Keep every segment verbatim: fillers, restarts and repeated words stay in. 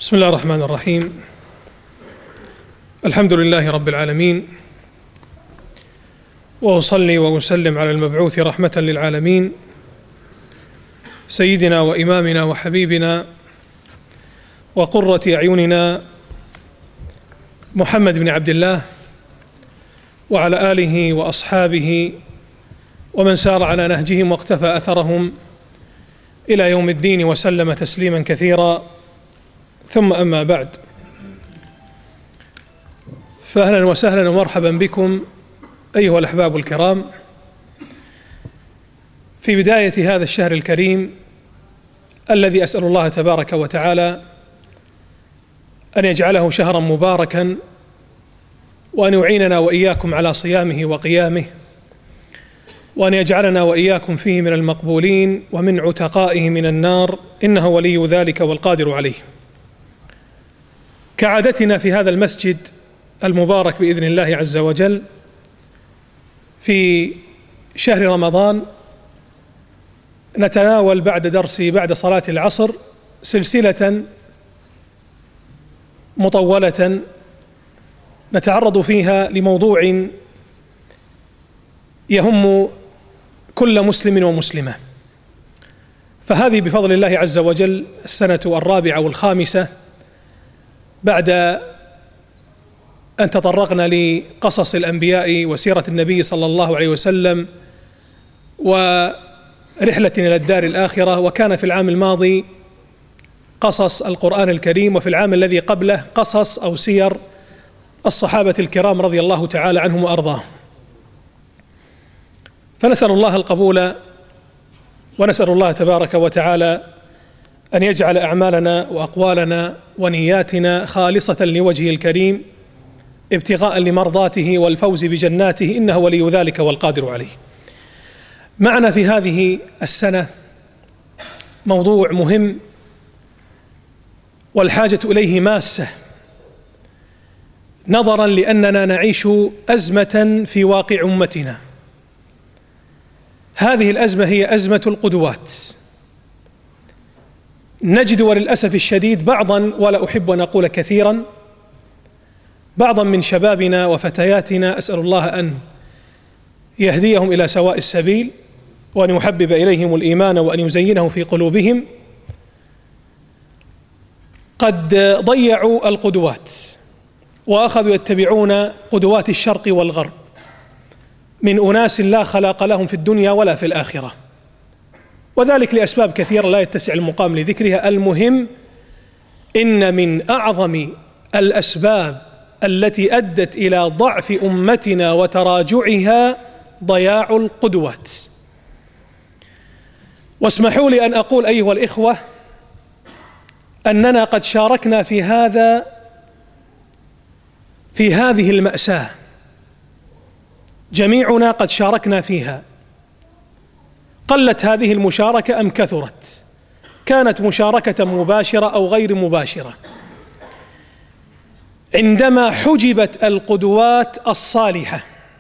بسم الله الرحمن الرحيم. الحمد لله رب العالمين، وأصلي وأسلم على المبعوث رحمة للعالمين سيدنا وإمامنا وحبيبنا وقرة أعيننا محمد بن عبد الله وعلى آله وأصحابه ومن سار على نهجهم واقتفى أثرهم إلى يوم الدين وسلم تسليما كثيرا، ثم أما بعد، فأهلا وسهلا ومرحبا بكم أيها الأحباب الكرام في بداية هذا الشهر الكريم الذي أسأل الله تبارك وتعالى أن يجعله شهرا مباركا، وأن يعيننا وإياكم على صيامه وقيامه، وأن يجعلنا وإياكم فيه من المقبولين ومن عتقائه من النار، إنه ولي ذلك والقادر عليه. كعادتنا في هذا المسجد المبارك بإذن الله عز وجل في شهر رمضان، نتناول بعد درسي بعد صلاة العصر سلسلة مطولة نتعرض فيها لموضوع يهم كل مسلم ومسلمة. فهذه بفضل الله عز وجل السنة الرابعة والخامسة بعد أن تطرقنا لقصص الأنبياء وسيرة النبي صلى الله عليه وسلم ورحلة إلى الدار الآخرة، وكان في العام الماضي قصص القرآن الكريم، وفي العام الذي قبله قصص أو سير الصحابة الكرام رضي الله تعالى عنهم وأرضاهم. فنسأل الله القبول، ونسأل الله تبارك وتعالى أن يجعل أعمالنا وأقوالنا ونياتنا خالصة لوجهه الكريم ابتغاء لمرضاته والفوز بجناته، إنه ولي ذلك والقادر عليه. معنا في هذه السنة موضوع مهم والحاجة إليه ماسة، نظرا لأننا نعيش أزمة في واقع أمتنا. هذه الأزمة هي أزمة القدوات. نجد وللأسف الشديد بعضا، ولا أحب أن أقول كثيرا، بعضا من شبابنا وفتياتنا، أسأل الله أن يهديهم إلى سواء السبيل، وأن يحبب إليهم الإيمان، وأن يزينه في قلوبهم، قد ضيعوا القدوات وأخذوا يتبعون قدوات الشرق والغرب من أناس لا خلاق لهم في الدنيا ولا في الآخرة، وذلك لأسباب كثيرة لا يتسع المقام لذكرها. المهم، إن من أعظم الأسباب التي أدت إلى ضعف أمتنا وتراجعها ضياع القدوات. واسمحوا لي أن أقول أيها الإخوة أننا قد شاركنا في هذا في هذه المأساة، جميعنا قد شاركنا فيها. قلت هذه المشاركة أم كثرت، كانت مشاركة مباشرة أو غير مباشرة. عندما حجبت القدوات الصالحة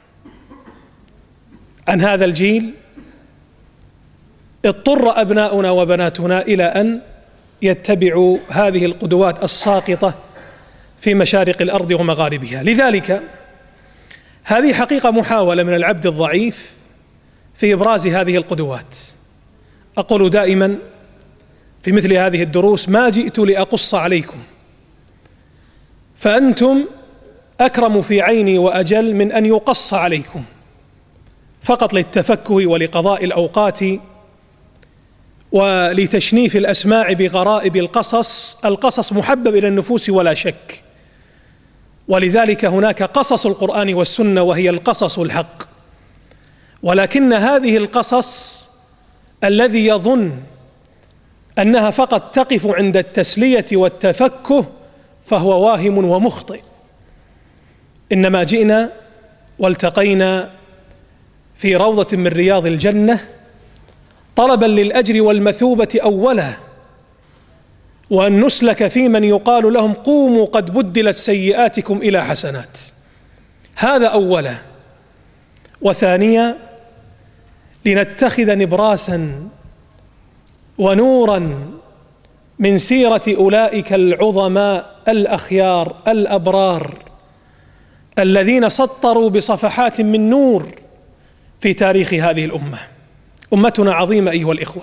عن هذا الجيل، اضطر أبناؤنا وبناتنا إلى أن يتبعوا هذه القدوات الساقطة في مشارق الأرض ومغاربها. لذلك هذه حقيقة محاولة من العبد الضعيف في إبراز هذه القدوات. أقول دائما في مثل هذه الدروس: ما جئت لأقص عليكم، فأنتم أكرم في عيني وأجل من أن يقص عليكم، فقط للتفكه ولقضاء الأوقات ولتشنيف الأسماع بغرائب القصص. القصص محبب إلى النفوس ولا شك، ولذلك هناك قصص القرآن والسنة وهي القصص الحق. ولكن هذه القصص الذي يظن أنها فقط تقف عند التسلية والتفكه فهو واهم ومخطئ. إنما جئنا والتقينا في روضة من رياض الجنة طلبا للأجر والمثوبة أولا، وأن نسلك في من يقال لهم: قوموا قد بدلت سيئاتكم إلى حسنات. هذا أولا. وثانيا، لنتخذ نبراسا ونورا من سيرة أولئك العظماء الأخيار الأبرار الذين سطروا بصفحات من نور في تاريخ هذه الأمة. أمتنا عظيمة أيها الإخوة،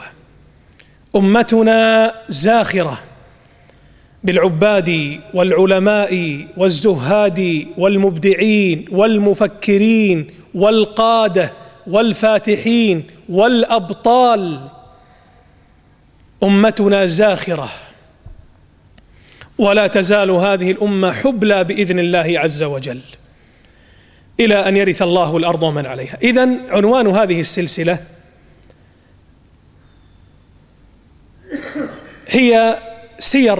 أمتنا زاخرة بالعباد والعلماء والزهاد والمبدعين والمفكرين والقادة والفاتحين والأبطال. أمتنا زاخرة، ولا تزال هذه الأمة حبلى بإذن الله عز وجل إلى أن يرث الله الأرض ومن عليها. إذن عنوان هذه السلسلة هي سير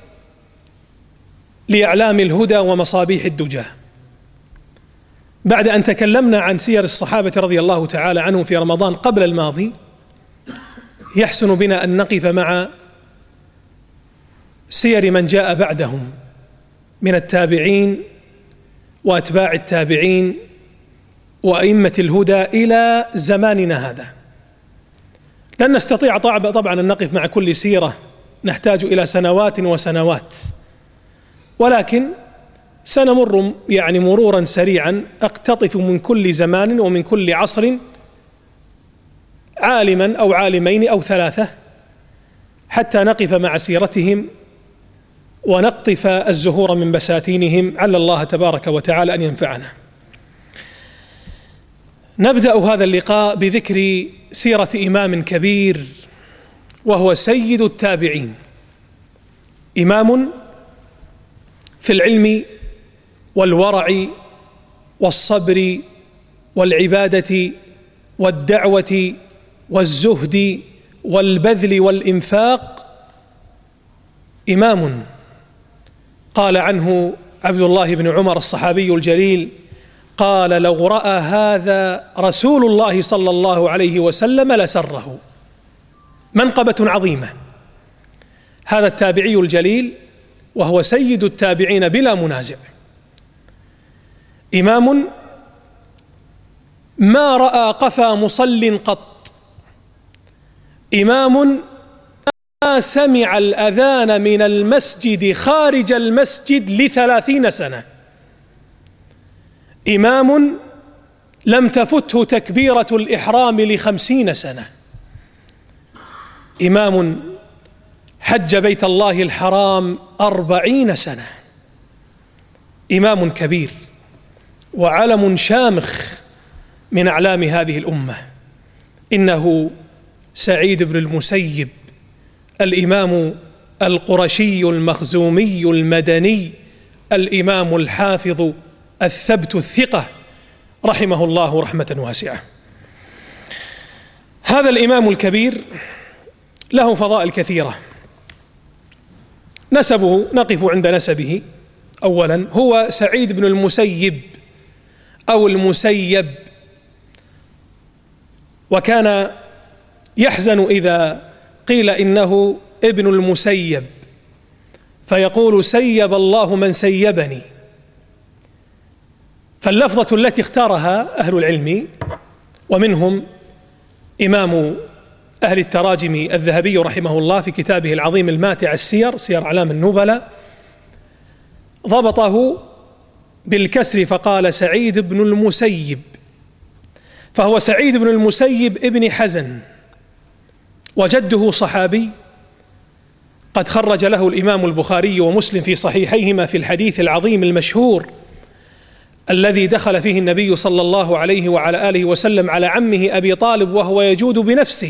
لأعلام الهدى ومصابيح الدجى. بعد أن تكلمنا عن سير الصحابة رضي الله تعالى عنهم في رمضان قبل الماضي، يحسن بنا أن نقف مع سير من جاء بعدهم من التابعين وأتباع التابعين وأئمة الهدى إلى زماننا هذا. لن نستطيع طبعا أن نقف مع كل سيرة، نحتاج إلى سنوات وسنوات، ولكن سنمر يعني مرورا سريعا أقتطف من كل زمان ومن كل عصر عالما أو عالمين أو ثلاثة حتى نقف مع سيرتهم ونقطف الزهور من بساتينهم، على الله تبارك وتعالى أن ينفعنا. نبدأ هذا اللقاء بذكر سيرة إمام كبير وهو سيد التابعين، إمام في العلم والورع والصبر والعبادة والدعوة والزهد والبذل والإنفاق. إمام قال عنه عبد الله بن عمر الصحابي الجليل قال: لو رأى هذا رسول الله صلى الله عليه وسلم لسره. منقبة عظيمة. هذا التابعي الجليل وهو سيد التابعين بلا منازع، إمام ما رأى قفا مصل قط، إمام ما سمع الأذان من المسجد خارج المسجد لثلاثين سنة، إمام لم تفته تكبيرة الإحرام لخمسين سنة، إمام حج بيت الله الحرام أربعين سنة، إمام كبير وعلم شامخ من أعلام هذه الأمة. إنه سعيد بن المسيب، الإمام القرشي المخزومي المدني، الإمام الحافظ الثبت الثقة، رحمه الله رحمة واسعة. هذا الإمام الكبير له فضائل كثيرة. نسبه، نقف عند نسبه أولا. هو سعيد بن المسيب أو المسيب، وكان يحزن إذا قيل إنه ابن المسيب فيقول: سيب الله من سيبني. فاللفظة التي اختارها أهل العلم ومنهم إمام أهل التراجم الذهبي رحمه الله في كتابه العظيم الماتع السير، سير أعلام النبلاء، ضبطه بالكسر فقال: سعيد بن المسيب. فهو سعيد بن المسيب ابن حزن، وجده صحابي قد خرج له الإمام البخاري ومسلم في صحيحيهما في الحديث العظيم المشهور الذي دخل فيه النبي صلى الله عليه وعلى آله وسلم على عمه أبي طالب وهو يجود بنفسه،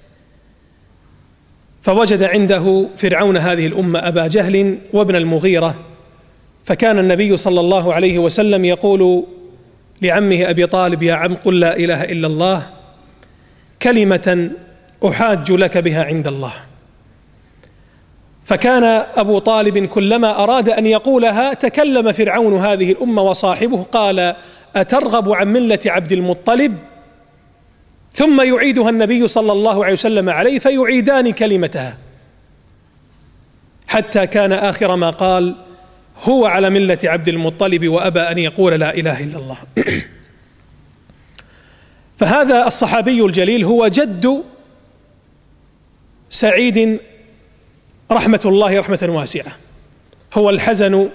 فوجد عنده فرعون هذه الأمة أبا جهل وابن المغيرة، فكان النبي صلى الله عليه وسلم يقول لعمه أبي طالب: يا عم قل لا إله إلا الله كلمة أحاج لك بها عند الله. فكان أبو طالب كلما أراد أن يقولها تكلم فرعون هذه الأمة وصاحبه قال: أترغب عن ملة عبد المطلب؟ ثم يعيدها النبي صلى الله عليه وسلم عليه فيعيدان كلمتها، حتى كان آخر ما قال: هو على ملة عبد المطلب وأبى أن يقول لا إله إلا الله. فهذا الصحابي الجليل هو جد سعيد رحمة الله رحمة واسعة. هو الحزن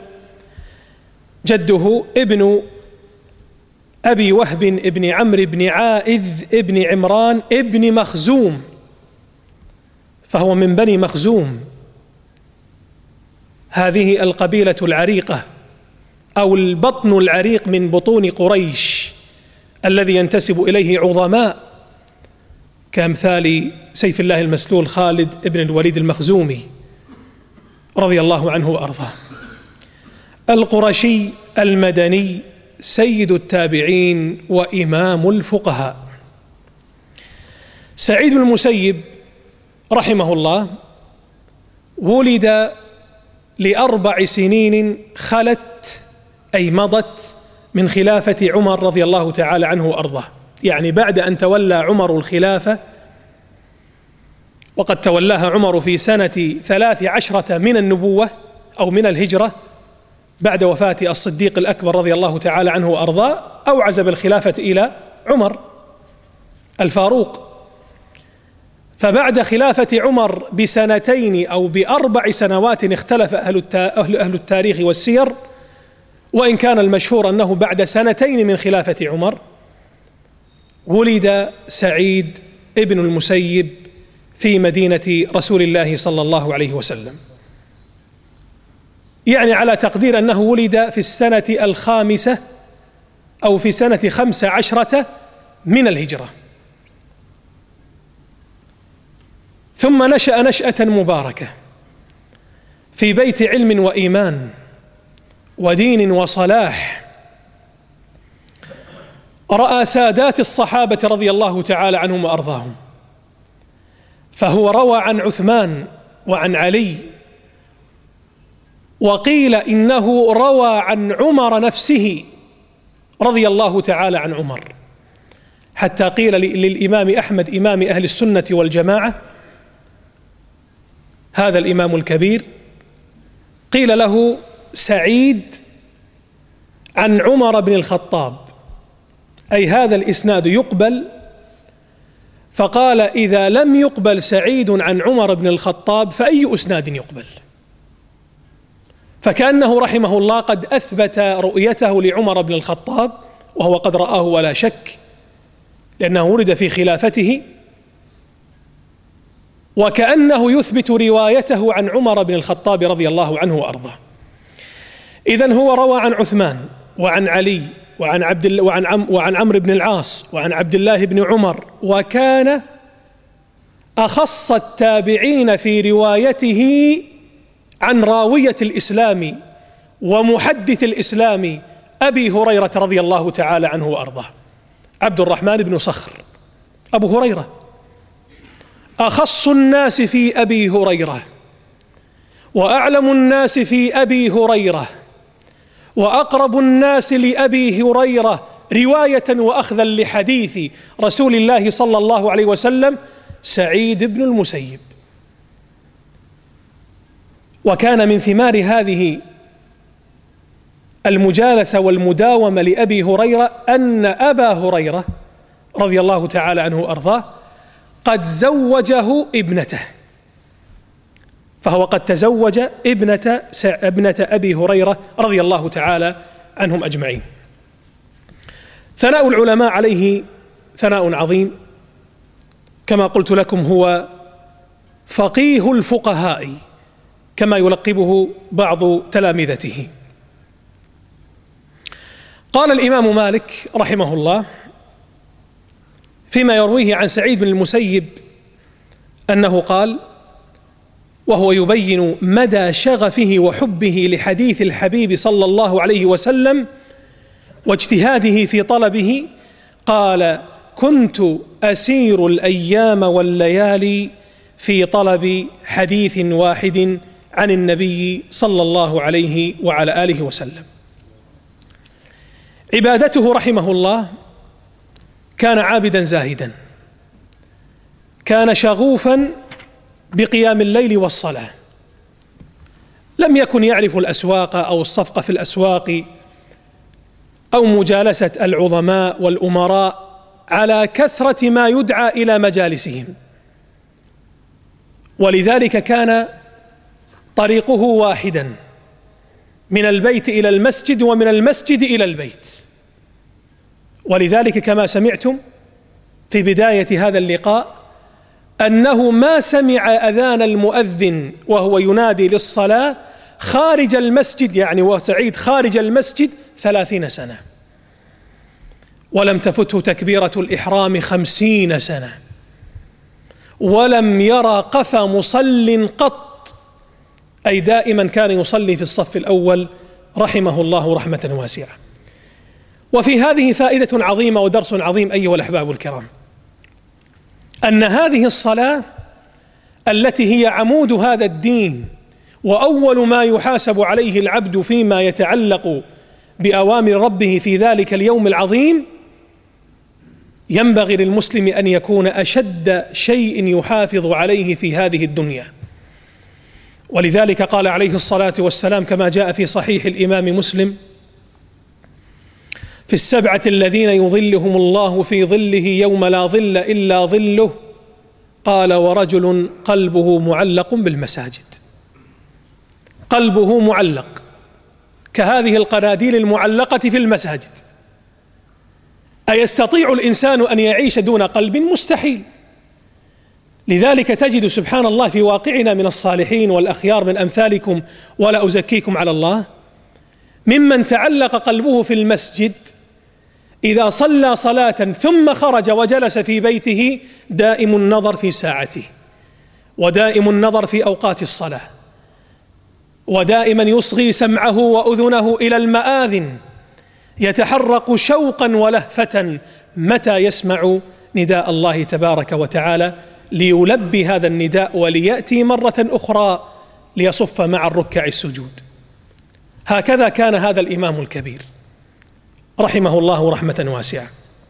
جده ابن أبي وهب ابن عمرو بن عائذ ابن عمران ابن مخزوم، فهو من بني مخزوم، هذه القبيلة العريقة أو البطن العريق من بطون قريش الذي ينتسب إليه عظماء كأمثال سيف الله المسلول خالد ابن الوليد المخزومي رضي الله عنه وأرضاه. القرشي المدني سيد التابعين وإمام الفقهاء. سعيد بن المسيب رحمه الله ولد لأربع سنين خلت أي مضت من خلافة عمر رضي الله تعالى عنه وأرضاه، يعني بعد أن تولى عمر الخلافة، وقد تولاها عمر في سنة ثلاث عشرة من النبوة أو من الهجرة بعد وفاة الصديق الأكبر رضي الله تعالى عنه وأرضاه، أوعز بالخلافة إلى عمر الفاروق. فبعد خلافة عمر بسنتين أو بأربع سنوات اختلف أهل التاريخ والسير، وإن كان المشهور أنه بعد سنتين من خلافة عمر ولد سعيد ابن المسيب في مدينة رسول الله صلى الله عليه وسلم، يعني على تقدير أنه ولد في السنة الخامسة أو في سنة خمس عشرة من الهجرة. ثم نشأ نشأة مباركة في بيت علم وإيمان ودين وصلاح، رأى سادات الصحابة رضي الله تعالى عنهم وأرضاهم، فهو روى عن عثمان وعن علي، وقيل إنه روى عن عمر نفسه رضي الله تعالى عن عمر، حتى قيل للإمام أحمد إمام أهل السنة والجماعة هذا الإمام الكبير، قيل له سعيد عن عمر بن الخطاب، أي هذا الإسناد يقبل؟ فقال إذا لم يقبل سعيد عن عمر بن الخطاب فأي إسناد يقبل؟ فكأنه رحمه الله قد أثبت رؤيته لعمر بن الخطاب، وهو قد رآه ولا شك لأنه ولد في خلافته، وكأنه يثبت روايته عن عمر بن الخطاب رضي الله عنه وأرضاه. إذن هو روى عن عثمان وعن علي وعن عبد الله وعن عم وعن عمرو بن العاص وعن عبد الله بن عمر، وكان أخص التابعين في روايته عن راوية الإسلام ومحدث الإسلام أبي هريرة رضي الله تعالى عنه وأرضاه، عبد الرحمن بن صخر أبو هريرة، أخص الناس في أبي هريرة وأعلم الناس في أبي هريرة وأقرب الناس لأبي هريرة رواية وأخذا لحديث رسول الله صلى الله عليه وسلم سعيد بن المسيب. وكان من ثمار هذه المجالسة والمداومة لأبي هريرة أن أبا هريرة رضي الله تعالى عنه وأرضاه قد زوجه ابنته، فهو قد تزوج ابنة ابنة أبي هريرة رضي الله تعالى عنهم أجمعين. ثناء العلماء عليه ثناء عظيم، كما قلت لكم هو فقيه الفقهاء كما يلقبه بعض تلامذته. قال الإمام مالك رحمه الله فيما يرويه عن سعيد بن المسيب أنه قال، وهو يبين مدى شغفه وحبه لحديث الحبيب صلى الله عليه وسلم واجتهاده في طلبه، قال: كنت أسير الأيام والليالي في طلب حديث واحد عن النبي صلى الله عليه وعلى آله وسلم. عبادته رحمه الله كان عابدا زاهدا، كان شغوفا بقيام الليل والصلاة، لم يكن يعرف الأسواق أو الصفقة في الأسواق أو مجالسة العظماء والأمراء على كثرة ما يدعى إلى مجالسهم، ولذلك كان طريقه واحدا من البيت إلى المسجد ومن المسجد إلى البيت. ولذلك كما سمعتم في بداية هذا اللقاء أنه ما سمع أذان المؤذن وهو ينادي للصلاة خارج المسجد، يعني وسعيد خارج المسجد ثلاثين سنة، ولم تفته تكبيرة الإحرام خمسين سنة، ولم يرى قفا مصل قط، أي دائما كان يصلي في الصف الأول رحمه الله رحمة واسعة. وفي هذه فائدة عظيمة ودرس عظيم أيها الأحباب الكرام، أن هذه الصلاة التي هي عمود هذا الدين وأول ما يحاسب عليه العبد فيما يتعلق بأوامر ربه في ذلك اليوم العظيم، ينبغي للمسلم أن يكون أشد شيء يحافظ عليه في هذه الدنيا. ولذلك قال عليه الصلاة والسلام كما جاء في صحيح الإمام مسلم: في السبعة الذين يظلهم الله في ظله يوم لا ظل إلا ظله، قال: ورجل قلبه معلق بالمساجد. قلبه معلق كهذه القناديل المعلقة في المساجد. أيستطيع الإنسان أن يعيش دون قلب؟ مستحيل. لذلك تجد سبحان الله في واقعنا من الصالحين والأخيار من أمثالكم ولا أزكيكم على الله ممن تعلق قلبه في المسجد إذا صلى صلاة ثم خرج وجلس في بيته دائم النظر في ساعته، ودائم النظر في أوقات الصلاة، ودائما يصغي سمعه وأذنه إلى المآذن، يتحرك شوقا ولهفة متى يسمع نداء الله تبارك وتعالى ليلبي هذا النداء وليأتي مرة أخرى ليصف مع الركع السجود. هكذا كان هذا الإمام الكبير رحمه الله رحمة واسعة.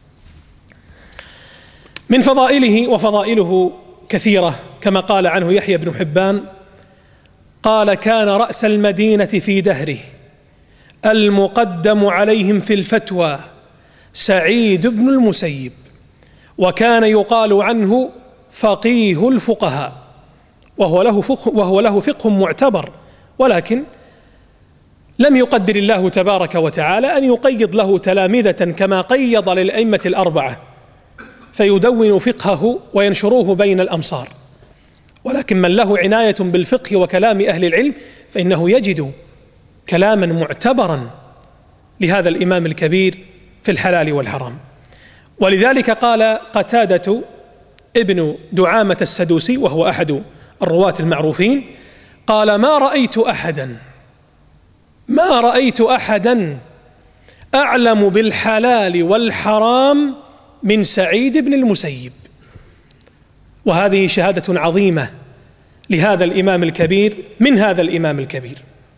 من فضائله، وفضائله كثيرة كما قال عنه يحيى بن حبان قال: كان رأس المدينة في دهره المقدم عليهم في الفتوى سعيد بن المسيب، وكان يقال عنه فقيه الفقهاء، وهو له فقه, وهو له فقه معتبر، ولكن لم يقدر الله تبارك وتعالى أن يقيض له تلامذة كما قيض للأئمة الأربعة فيدون فقهه وينشروه بين الأمصار، ولكن من له عناية بالفقه وكلام أهل العلم فإنه يجد كلاما معتبرا لهذا الإمام الكبير في الحلال والحرام. ولذلك قال قتادة ابن دعامة السدوسي وهو أحد الرواة المعروفين قال: ما رأيت أحدا ما رأيت أحدا أعلم بالحلال والحرام من سعيد بن المسيب. وهذه شهادة عظيمة لهذا الإمام الكبير من هذا الإمام الكبير.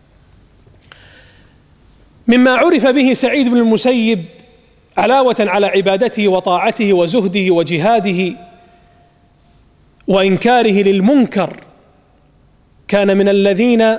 مما عرف به سعيد بن المسيب علاوة على عبادته وطاعته وزهده وجهاده وإنكاره للمنكر، كان من الذين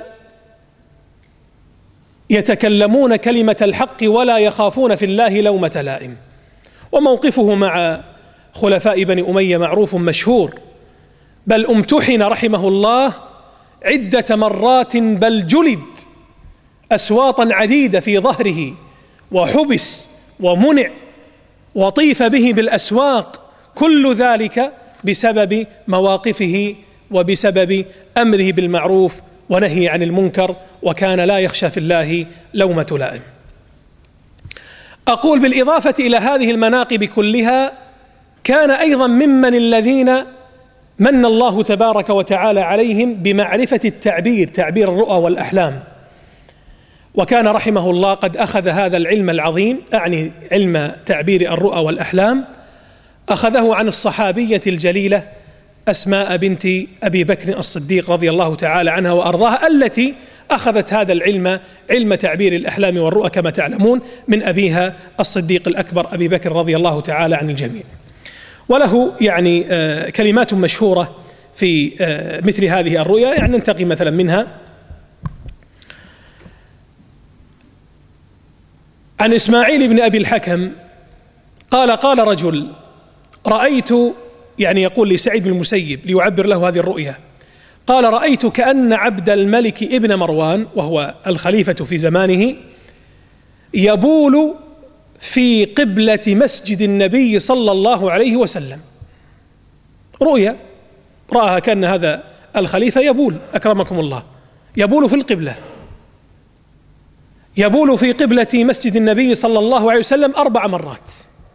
يتكلمون كلمة الحق ولا يخافون في الله لومة لائم. وموقفه مع خلفاء بني أمية معروف مشهور، بل امتحن رحمه الله عدة مرات، بل جلد أسواطا عديدة في ظهره، وحبس ومنع وطيف به بالأسواق، كل ذلك بسبب مواقفه وبسبب أمره بالمعروف ونهي عن المنكر، وكان لا يخشى في الله لومة لائم. أقول بالإضافة إلى هذه المناقب كلها كان أيضا ممن الذين من الله تبارك وتعالى عليهم بمعرفة التعبير، تعبير الرؤى والأحلام، وكان رحمه الله قد أخذ هذا العلم العظيم، أعني علم تعبير الرؤى والأحلام، أخذه عن الصحابية الجليلة أسماء بنت أبي بكر الصديق رضي الله تعالى عنها وأرضاها، التي أخذت هذا العلم، علم تعبير الأحلام والرؤى كما تعلمون، من أبيها الصديق الأكبر أبي بكر رضي الله تعالى عن الجميع. وله يعني كلمات مشهورة في مثل هذه الرؤيا، يعني ننتقي مثلا منها. عن إسماعيل بن أبي الحكم قال: قال رجل: رأيت، يعني يقول لسعيد بن المسيب ليعبر له هذه الرؤيا، قال: رأيت كأن عبد الملك ابن مروان وهو الخليفة في زمانه يبول في قبلة مسجد النبي صلى الله عليه وسلم. رؤيا رآها كأن هذا الخليفة يبول، أكرمكم الله، يبول في القبلة، يبول في قبلة مسجد النبي صلى الله عليه وسلم أربع مرات.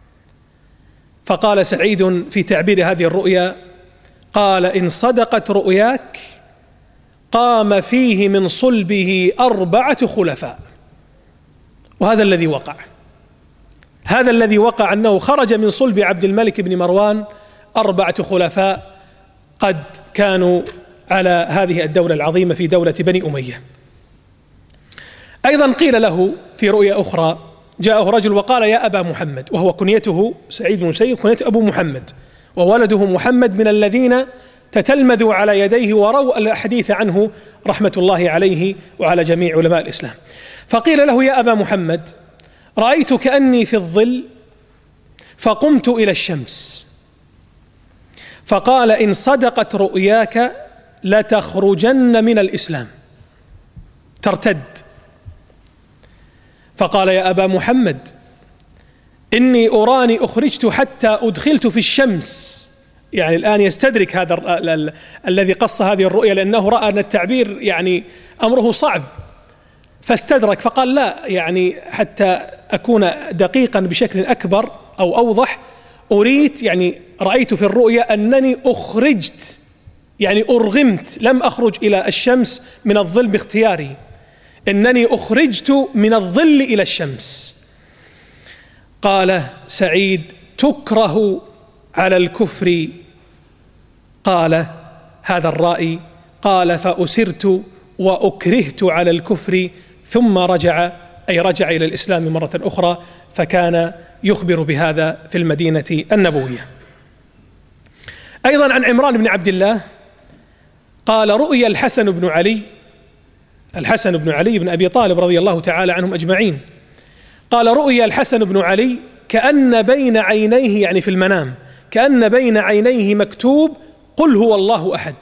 فقال سعيد في تعبير هذه الرؤيا، قال: إن صدقت رؤياك قام فيه من صلبه أربعة خلفاء. وهذا الذي وقع، هذا الذي وقع أنه خرج من صلب عبد الملك بن مروان أربعة خلفاء قد كانوا على هذه الدولة العظيمة في دولة بني أمية. أيضا قيل له في رؤيا أخرى، جاءه رجل وقال: يا أبا محمد، وهو كنيته سعيد بن المسيب، كنيته أبو محمد، وولده محمد من الذين تتلمذوا على يديه وروا الحديث عنه رحمة الله عليه وعلى جميع علماء الإسلام. فقيل له: يا أبا محمد، رأيت كأني في الظل فقمت إلى الشمس، فقال: إن صدقت رؤياك لتخرجن من الإسلام، ترتد. فقال: يا أبا محمد، إني أراني أخرجت حتى أدخلت في الشمس. يعني الآن يستدرك هذا ال ال الذي قص هذه الرؤيا، لأنه رأى أن التعبير يعني أمره صعب، فاستدرك فقال: لا، يعني حتى أكون دقيقا بشكل أكبر أو أوضح، أريد يعني رأيت في الرؤيا أنني أخرجت، يعني أرغمت، لم أخرج إلى الشمس من الظل باختياري، إنني أخرجت من الظل إلى الشمس. قال سعيد: تكره على الكفر. قال هذا الرائي: قال: فأسرت وأكرهت على الكفر، ثم رجع، أي رجع إلى الإسلام مرة أخرى، فكان يخبر بهذا في المدينة النبوية. أيضا عن عمران بن عبد الله قال: رؤيا الحسن بن علي، الحسن بن علي بن أبي طالب رضي الله تعالى عنهم أجمعين، قال: رؤيا الحسن بن علي كأن بين عينيه، يعني في المنام، كأن بين عينيه مكتوب: قل هو الله أحد.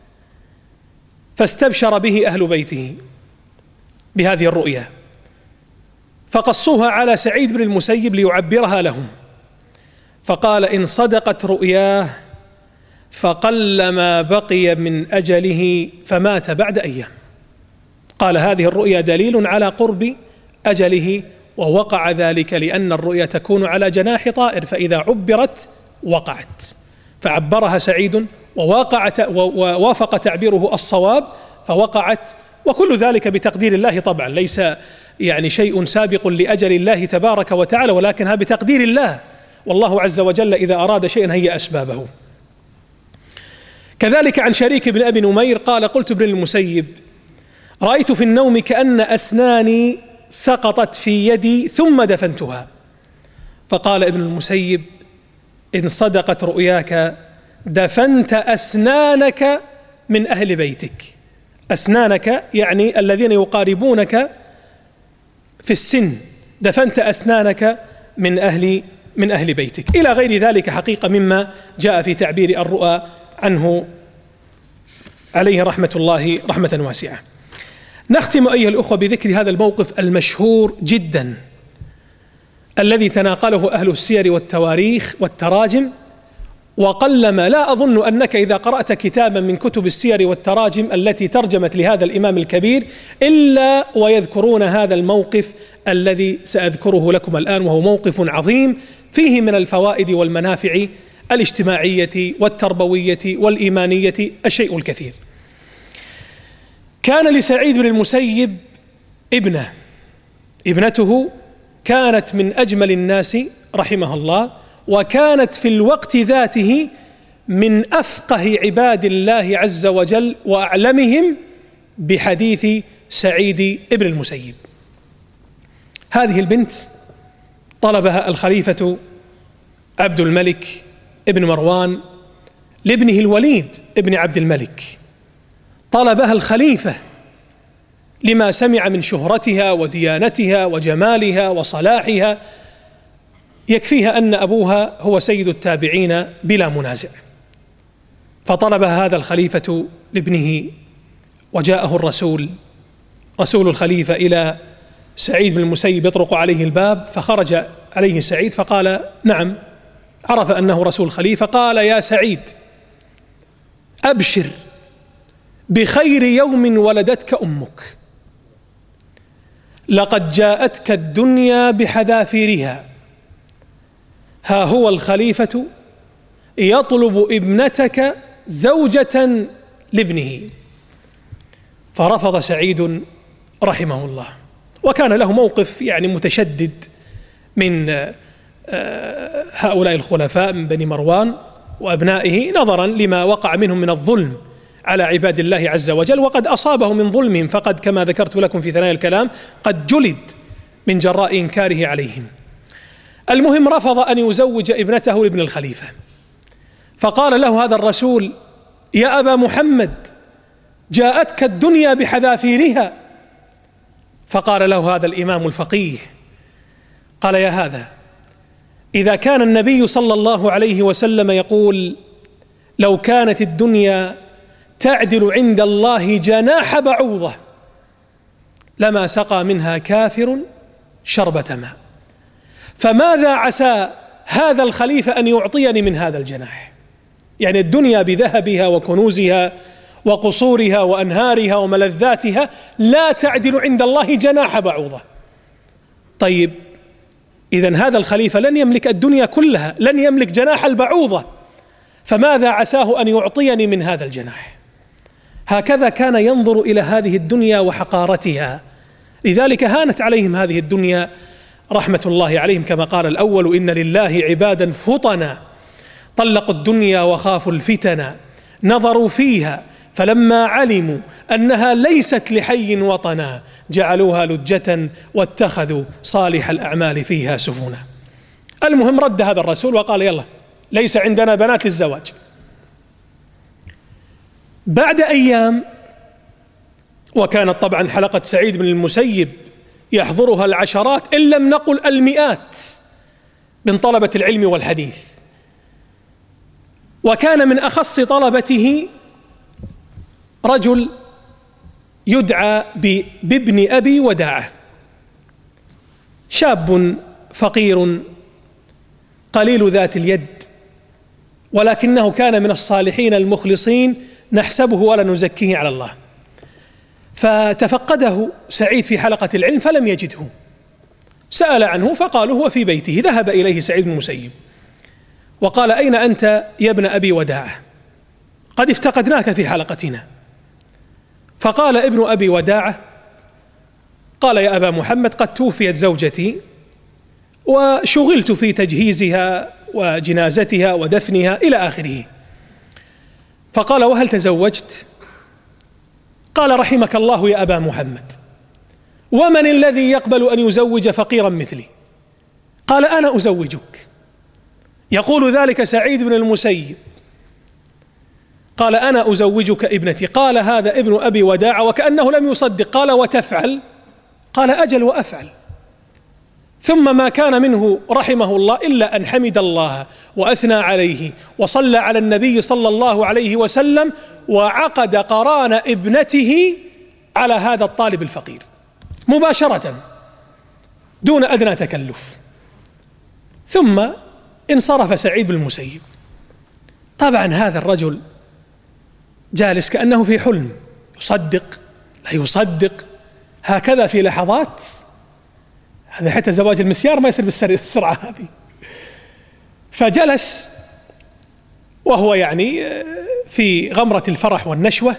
فاستبشر به أهل بيته بهذه الرؤيا، فقصوها على سعيد بن المسيب ليعبرها لهم، فقال: إن صدقت رؤياه فقل ما بقي من أجله فمات بعد أيام. قال: هذه الرؤيا دليل على قرب أجله، ووقع ذلك لأن الرؤيا تكون على جناح طائر، فإذا عبرت وقعت، فعبرها سعيد ووافق ووافق تعبيره الصواب فوقعت، وكل ذلك بتقدير الله طبعا، ليس يعني شيء سابق لأجل الله تبارك وتعالى، ولكنها بتقدير الله، والله عز وجل إذا أراد شيئا هيأ أسبابه. كذلك عن شريك بن أبي نمير قال: قلت ابن المسيب: رأيت في النوم كأن أسناني سقطت في يدي ثم دفنتها. فقال ابن المسيب: إن صدقت رؤياك دفنت أسنانك من أهل بيتك. أسنانك يعني الذين يقاربونك في السن، دفنت أسنانك من أهل من أهل بيتك، إلى غير ذلك حقيقة مما جاء في تعبير الرؤى عنه عليه رحمة الله رحمة واسعة. نختم أيها الأخوة بذكر هذا الموقف المشهور جدا الذي تناقله أهل السير والتواريخ والتراجم، وقلما، لا أظن أنك إذا قرأت كتابا من كتب السير والتراجم التي ترجمت لهذا الإمام الكبير إلا ويذكرون هذا الموقف الذي سأذكره لكم الآن، وهو موقف عظيم فيه من الفوائد والمنافع الاجتماعية والتربوية والإيمانية الشيء الكثير. كان لسعيد بن المسيب ابنة، ابنته كانت من أجمل الناس رحمه الله، وكانت في الوقت ذاته من أفقه عباد الله عز وجل وأعلمهم بحديث سعيد بن المسيب. هذه البنت طلبها الخليفة عبد الملك ابن مروان لابنه الوليد ابن عبد الملك، طلبها الخليفة لما سمع من شهرتها وديانتها وجمالها وصلاحها، يكفيها أن أبوها هو سيد التابعين بلا منازع. فطلب هذا الخليفة لابنه، وجاءه الرسول رسول الخليفة إلى سعيد بن المسيب يطرق عليه الباب، فخرج عليه سعيد فقال نعم، عرف أنه رسول الخليفة. قال يا سعيد أبشر بخير يوم ولدتك أمك، لقد جاءتك الدنيا بحذافيرها، ها هو الخليفة يطلب ابنتك زوجة لابنه. فرفض سعيد رحمه الله، وكان له موقف يعني متشدد من هؤلاء الخلفاء من بني مروان وأبنائه، نظرا لما وقع منهم من الظلم على عباد الله عز وجل، وقد أصابه من ظلمهم، فقد كما ذكرت لكم في ثنايا الكلام قد جلد من جراء إنكاره عليهم. المهم رفض أن يزوج ابنته لابن الخليفة، فقال له هذا الرسول يا أبا محمد جاءتك الدنيا بحذافيرها. فقال له هذا الإمام الفقيه، قال يا هذا، إذا كان النبي صلى الله عليه وسلم يقول لو كانت الدنيا تعدل عند الله جناح بعوضة لما سقى منها كافر شربة ماء، فماذا عسى هذا الخليفة أن يعطيني من هذا الجناح؟ يعني الدنيا بذهبها وكنوزها وقصورها وأنهارها وملذاتها لا تعدل عند الله جناح بعوضة. طيب إذن هذا الخليفة لن يملك الدنيا كلها، لن يملك جناح البعوضة، فماذا عساه أن يعطيني من هذا الجناح؟ هكذا كان ينظر إلى هذه الدنيا وحقارتها، لذلك هانت عليهم هذه الدنيا رحمة الله عليهم، كما قال الأول إن لله عبادا فطنا طلقوا الدنيا وخافوا الفتن، نظروا فيها فلما علموا أنها ليست لحي وطنا جعلوها لجة واتخذوا صالح الأعمال فيها سفنا. المهم رد هذا الرسول وقال يلا ليس عندنا بنات للزواج. بعد أيام، وكانت طبعا حلقة سعيد بن المسيب يحضرها العشرات إن لم نقل المئات من طلبة العلم والحديث، وكان من أخص طلبته رجل يدعى بابن أبي وداعة، شاب فقير قليل ذات اليد، ولكنه كان من الصالحين المخلصين نحسبه ولا نزكيه على الله. فتفقده سعيد في حلقة العلم فلم يجده، سأل عنه فقالوا هو في بيته. ذهب إليه سعيد بن المسيب وقال أين أنت يا ابن أبي وداعة؟ قد افتقدناك في حلقتنا. فقال ابن أبي وداعة قال يا أبا محمد قد توفيت زوجتي وشغلت في تجهيزها وجنازتها ودفنها إلى آخره. فقال وهل تزوجت؟ قال رحمك الله يا أبا محمد، ومن الذي يقبل أن يزوج فقيرا مثلي؟ قال أنا أزوجك. يقول ذلك سعيد بن المسيب، قال أنا أزوجك ابنتي. قال هذا ابن أبي وداعة وكأنه لم يصدق، قال وتفعل؟ قال أجل وأفعل. ثم ما كان منه رحمه الله إلا أن حمد الله وأثنى عليه وصلى على النبي صلى الله عليه وسلم، وعقد قران ابنته على هذا الطالب الفقير مباشرة دون أدنى تكلف. ثم انصرف سعيد بن المسيب. طبعا هذا الرجل جالس كأنه في حلم، يصدق لا يصدق، هكذا في لحظات. هذا حتى زواج المسيار ما يصير بالسرعة هذه. فجلس وهو يعني في غمرة الفرح والنشوة.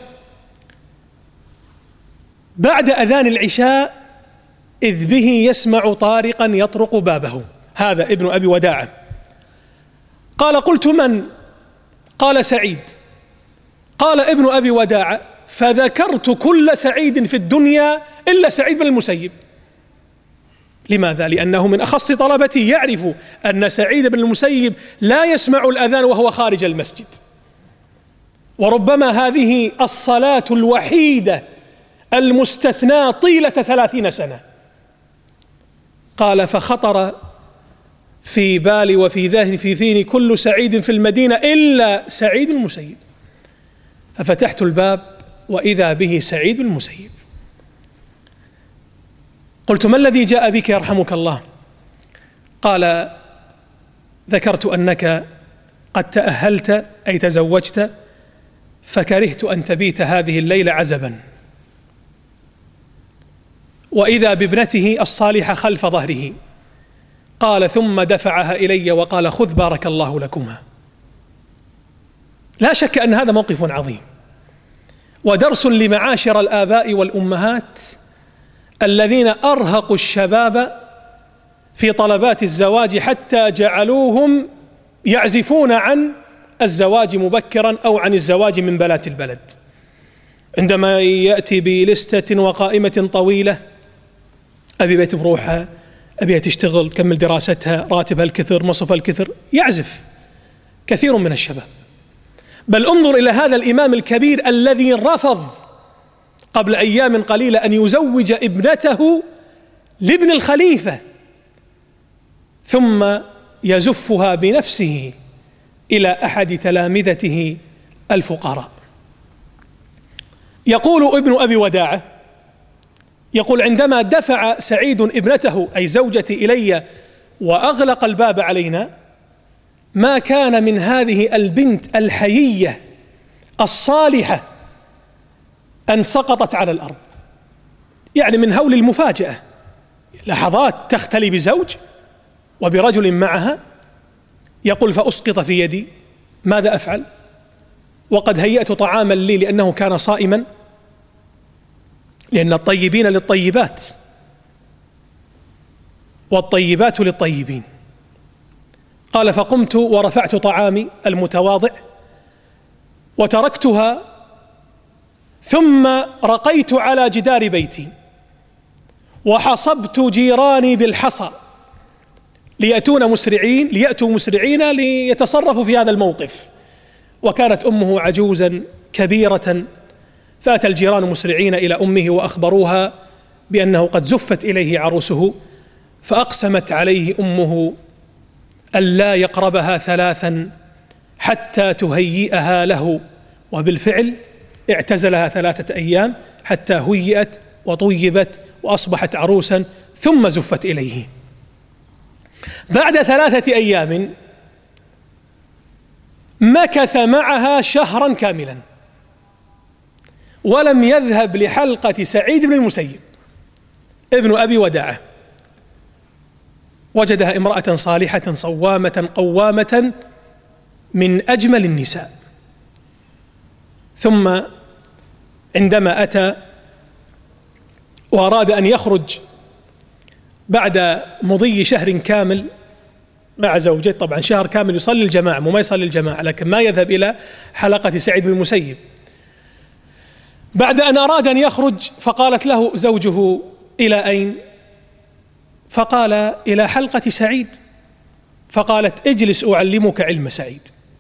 بعد أذان العشاء إذ به يسمع طارقا يطرق بابه، هذا ابن أبي وداعة. قال قلت من؟ قال سعيد. قال ابن أبي وداعة فذكرت كل سعيد في الدنيا إلا سعيد بن المسيب. لماذا؟ لأنه من أخص طلبتي، يعرف أن سعيد بن المسيب لا يسمع الأذان وهو خارج المسجد، وربما هذه الصلاة الوحيدة المستثناة طيلة ثلاثين سنة. قال فخطر في بالي وفي ذهني في ذهني كل سعيد في المدينة إلا سعيد المسيب. ففتحت الباب وإذا به سعيد بن المسيب. قلت: ما الذي جاء بك يرحمك الله؟ قال: ذكرت أنك قد تأهلت أي تزوجت، فكرهت أن تبيت هذه الليلة عزبا، وإذا بابنته الصالحة خلف ظهره. قال: ثم دفعها إلي وقال: خذ بارك الله لكما. لا شك أن هذا موقف عظيم ودرس لمعاشر الآباء والأمهات الذين أرهقوا الشباب في طلبات الزواج حتى جعلوهم يعزفون عن الزواج مبكرا أو عن الزواج من بنات البلد. عندما يأتي بلستة وقائمة طويلة: أبي بيت بروحها، أبي تشتغل تكمل دراستها، راتبها الكثر، مصرفها الكثر، يعزف كثير من الشباب. بل انظر إلى هذا الإمام الكبير الذي رفض قبل أيام قليلة أن يزوج ابنته لابن الخليفة، ثم يزفها بنفسه إلى أحد تلامذته الفقراء. يقول ابن أبي وداعة، يقول: عندما دفع سعيد ابنته أي زوجتي إلي وأغلق الباب علينا، ما كان من هذه البنت الحيية الصالحة أن سقطت على الأرض، يعني من هول المفاجأة. لحظات تختلي بزوج وبرجل معها، يقول: فأسقط في يدي، ماذا أفعل؟ وقد هيأت طعاما لي لأنه كان صائما، لأن الطيبين للطيبات والطيبات للطيبين. قال: فقمت ورفعت طعامي المتواضع وتركتها، ثم رقيت على جدار بيتي وحصبت جيراني بالحصى ليأتون مسرعين ليأتوا مسرعين ليتصرفوا في هذا الموقف. وكانت أمه عجوزا كبيرة، فأتى الجيران مسرعين إلى أمه وأخبروها بأنه قد زفت إليه عروسه، فأقسمت عليه أمه ألا يقربها ثلاثا حتى تهيئها له، وبالفعل اعتزلها ثلاثة أيام حتى هيئت وطيبت وأصبحت عروسا، ثم زفت إليه. بعد ثلاثة أيام مكث معها شهرا كاملا ولم يذهب لحلقة سعيد بن المسيب ابن أبي وداعة. وجدها امرأة صالحة صوامة قوامة من أجمل النساء. ثم عندما أتى وأراد أن يخرج بعد مضي شهر كامل مع زوجته، طبعا شهر كامل يصلي الجماعة وما يصلي الجماعة، لكن ما يذهب إلى حلقة سعيد بن المسيب. بعد أن أراد أن يخرج فقالت له زوجه: إلى أين؟ فقال: إلى حلقة سعيد. فقالت: اجلس أعلمك علم سعيد.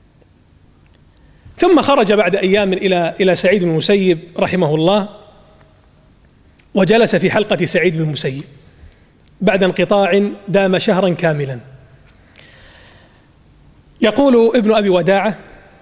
ثم خرج بعد أيام إلى إلى سعيد بن المسيب رحمه الله، وجلس في حلقة سعيد بن المسيب بعد انقطاع دام شهرا كاملا. يقول ابن أبي وداعة: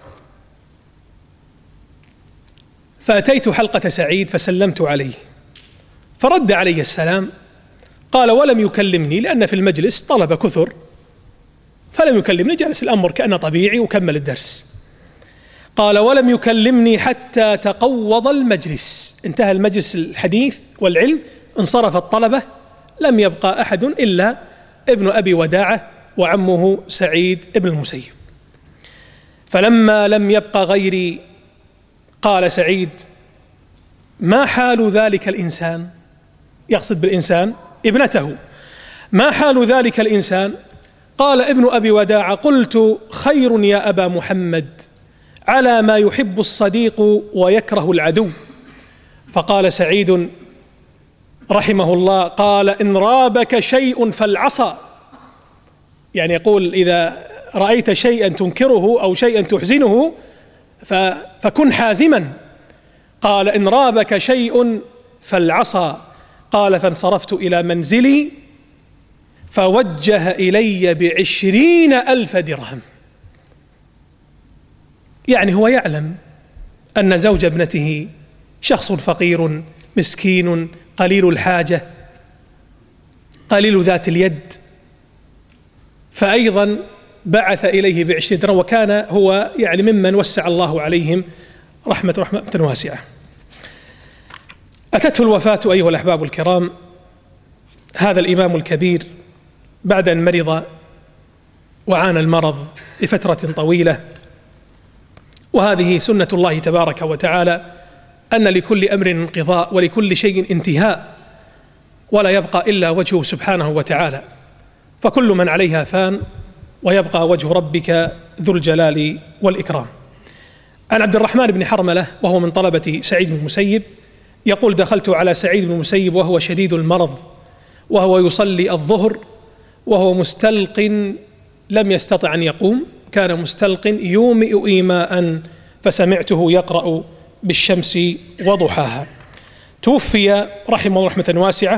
فأتيت حلقة سعيد فسلمت عليه، فرد علي السلام. قال: ولم يكلمني لأن في المجلس طلبة كثر، فلم يكلمني، جلس الأمر كأنه طبيعي وكمل الدرس. قال: ولم يكلمني حتى تقوض المجلس، انتهى المجلس الحديث والعلم، انصرف الطلبة، لم يبقى أحد إلا ابن أبي وداعة وعمه سعيد ابن المسيب. فلما لم يبق غيري قال سعيد: ما حال ذلك الإنسان؟ يقصد بالإنسان ابنته. ما حال ذلك الإنسان؟ قال ابن أبي وداعة: قلت: خير يا أبا محمد، على ما يحب الصديق ويكره العدو. فقال سعيد رحمه الله: قال: إن رابك شيء فالعصا، يعني يقول إذا رأيت شيئا تنكره أو شيئا تحزنه فكن حازما. قال: إن رابك شيء فالعصا. قال: فانصرفت إلى منزلي فوجه إلي بعشرين ألف درهم. يعني هو يعلم أن زوج ابنته شخص فقير مسكين قليل الحاجة قليل ذات اليد، فأيضا بعث إليه بعشرين درهم، وكان هو يعني ممن وسع الله عليهم رحمة رحمة واسعة. أتته الوفاة أيها الأحباب الكرام، هذا الإمام الكبير بعد أن مرض وعانى المرض لفترة طويلة، وهذه سنة الله تبارك وتعالى أن لكل أمر انقضاء ولكل شيء انتهاء، ولا يبقى إلا وجهه سبحانه وتعالى، فكل من عليها فان ويبقى وجه ربك ذو الجلال والإكرام. عن عبد الرحمن بن حرملة وهو من طلبة سعيد بن المسيب يقول: دخلت على سعيد بن المسيب وهو شديد المرض، وهو يصلي الظهر وهو مستلق لم يستطع أن يقوم، كان مستلق يومئ إيماء، فسمعته يقرأ بالشمس وضحاها. توفي رحمه الله رحمة واسعة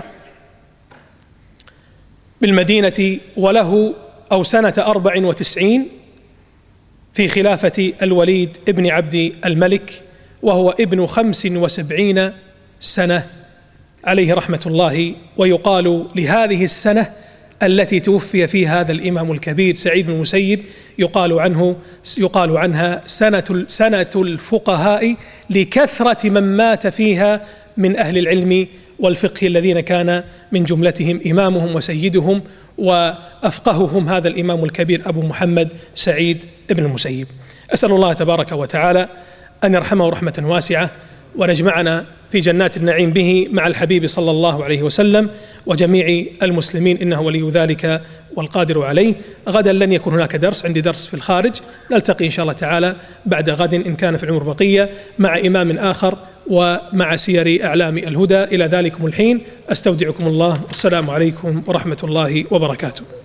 بالمدينة وله أو سنة أربع وتسعين في خلافة الوليد ابن عبد الملك، وهو ابن خمس وسبعين سنة عليه رحمة الله. ويقال لهذه السنة التي توفي فيها هذا الإمام الكبير سعيد بن المسيب يقال عنه يقال عنها سنة سنة الفقهاء، لكثرة من مات فيها من أهل العلم والفقه الذين كان من جملتهم إمامهم وسيدهم وأفقههم هذا الإمام الكبير أبو محمد سعيد بن المسيب. أسأل الله تبارك وتعالى أن يرحمه رحمة واسعة، ونجمعنا في جنات النعيم به مع الحبيب صلى الله عليه وسلم وجميع المسلمين، إنه ولي ذلك والقادر عليه. غدا لن يكون هناك درس، عندي درس في الخارج، نلتقي إن شاء الله تعالى بعد غد إن كان في العمر بقية مع إمام آخر ومع سير أعلام الهدى. إلى ذلكم الحين أستودعكم الله، والسلام عليكم ورحمة الله وبركاته.